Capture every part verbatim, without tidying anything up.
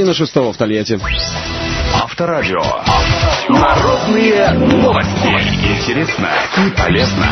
половина шестого в Тольятти. Авторадио. Народные новости. Интересно и полезно.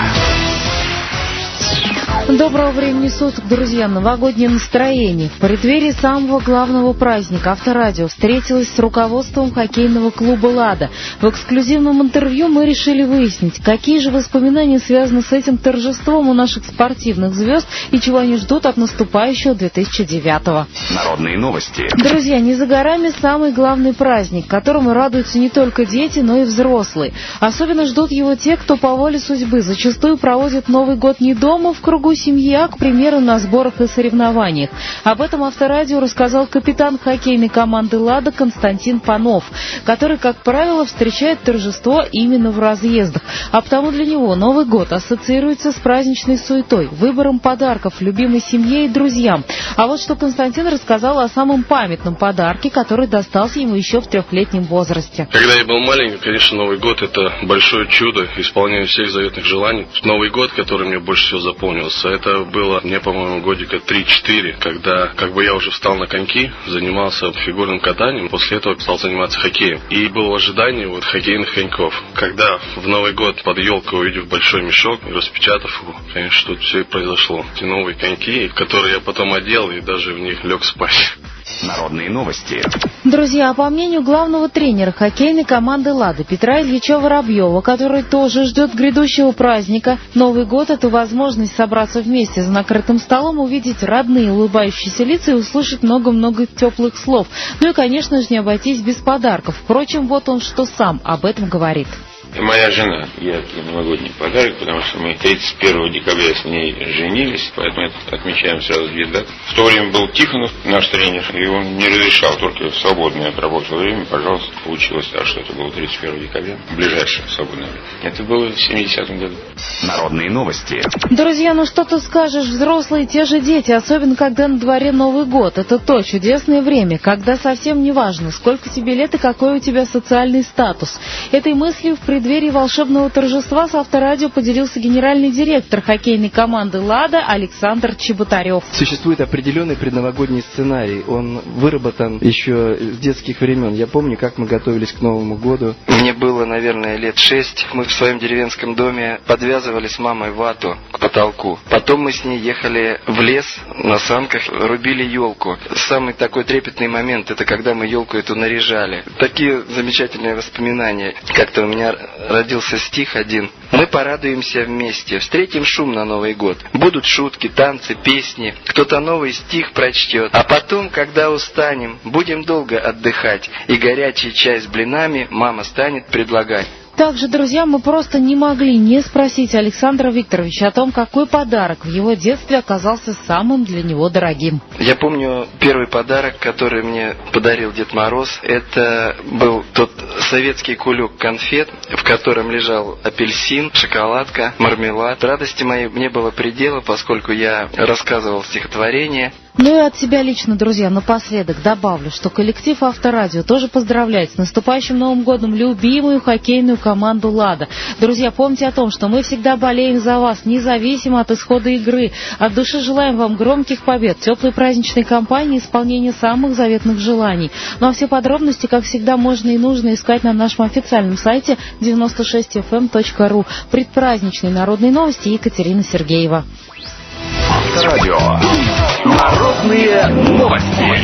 Доброго времени суток, друзья. Новогоднее настроение. В преддверии самого главного праздника Авторадио встретилась с руководством хоккейного клуба «Лада». В эксклюзивном интервью мы решили выяснить, какие же воспоминания связаны с этим торжеством у наших спортивных звезд и чего они ждут от наступающего две тысячи девятого. Народные новости. Друзья, не за горами самый главный праздник, которому радуются не только дети, но и взрослые. Особенно ждут его те, кто по воле судьбы зачастую проводит Новый год не дома в кругу семьи, а, к примеру, на сборах и соревнованиях. Об этом Авторадио рассказал капитан хоккейной команды «Лада» Константин Панов, который, как правило, встречает торжество именно в разъездах. А потому для него Новый год ассоциируется с праздничной суетой, выбором подарков любимой семье и друзьям. А вот что Константин рассказал о самом памятном подарке, который достался ему еще в трехлетнем возрасте. Когда я был маленький, конечно, Новый год — это большое чудо, исполнение всех заветных желаний. Новый год, который мне больше всего запомнился, это было мне, по-моему, годика три-четыре, когда как бы я уже встал на коньки, занимался фигурным катанием, после этого стал заниматься хоккеем. И был в ожидании вот хоккейных коньков. Когда в Новый год под елкой, увидев большой мешок, распечатав его, конечно, тут все и произошло. Эти новые коньки, которые я потом одел и даже в них лег спать. Народные новости. Друзья, а по мнению главного тренера хоккейной команды «Лада» Петра Ильича Воробьева, который тоже ждет грядущего праздника, Новый год — это возможность собраться вместе за накрытым столом, увидеть родные улыбающиеся лица и услышать много-много теплых слов. Ну и, конечно же, не обойтись без подарков. Впрочем, вот он что сам об этом говорит. Моя жена, яркий новогодний подарок, потому что мы тридцать первого декабря с ней женились, поэтому отмечаем сразу две даты. В то время был Тихонов, наш тренер, и он не разрешал только в свободное от рабочего время. Пожалуйста, получилось так, что это было тридцать первого декабря, ближайшее свободное время. Это было в семидесятом году. Народные новости. Друзья, ну что ты скажешь, взрослые те же дети, особенно когда на дворе Новый год. Это то чудесное время, когда совсем не важно, сколько тебе лет и какой у тебя социальный статус. Этой мыслью в преддверии В преддверии волшебного торжества с Авторадио поделился генеральный директор хоккейной команды «Лада» Александр Чеботарев. Существует определенный предновогодний сценарий. Он выработан еще с детских времен. Я помню, как мы готовились к Новому году. Мне было, наверное, лет шесть. Мы в своем деревенском доме подвязывали с мамой вату к потолку. Потом мы с ней ехали в лес на санках, рубили елку. Самый такой трепетный момент — это когда мы елку эту наряжали. Такие замечательные воспоминания. Как-то у меня родился стих один. Мы порадуемся вместе, встретим шум на Новый год. Будут шутки, танцы, песни. Кто-то новый стих прочтет. А потом, когда устанем, будем долго отдыхать. И горячий чай с блинами мама станет предлагать. Также, друзья, мы просто не могли не спросить Александра Викторовича о том, какой подарок в его детстве оказался самым для него дорогим. Я помню первый подарок, который мне подарил Дед Мороз. Это был тот советский кулек конфет, в котором лежал апельсин, шоколадка, мармелад. Радости моей не было предела, поскольку я рассказывал стихотворение. Ну и от себя лично, друзья, напоследок добавлю, что коллектив Авторадио тоже поздравляет с наступающим Новым годом любимую хоккейную команду «Лада». Друзья, помните о том, что мы всегда болеем за вас, независимо от исхода игры. От души желаем вам громких побед, теплой праздничной кампании и исполнения самых заветных желаний. Ну а все подробности, как всегда, можно и нужно искать на нашем официальном сайте девяносто шесть эф эм точка ру. Предпраздничные народные новости Екатерина Сергеева. Авторадио. Народные новости.